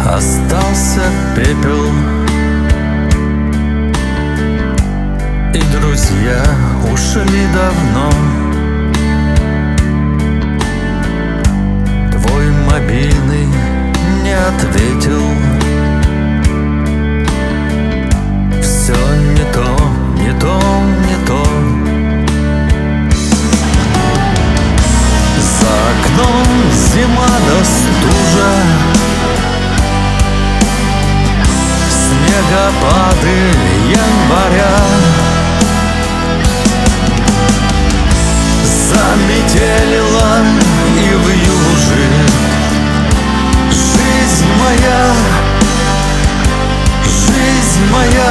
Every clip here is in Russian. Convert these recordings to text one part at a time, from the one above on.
остался пепел, и друзья ушли давно. Твой мобильный не ответил. Все не то, не то, не то. За окном зима да стужа, снегопады января. Заметелила и вьюжи жизнь моя, жизнь моя.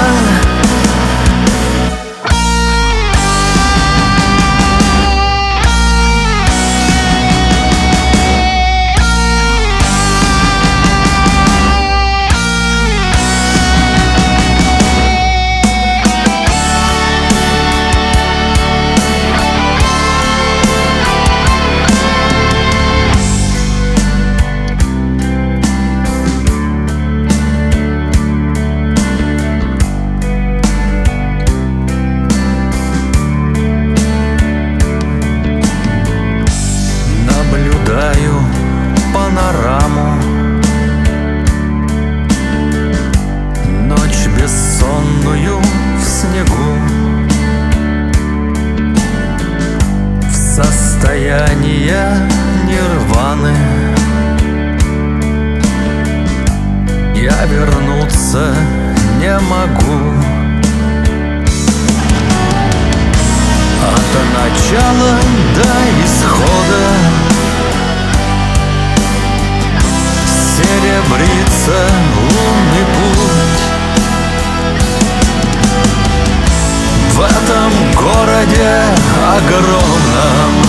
Наблюдаю панораму, ночь бессонную в снегу, в состояние нирваны. Я вернуться не могу. От начала до исхода серебрится лунный путь. В этом городе огромном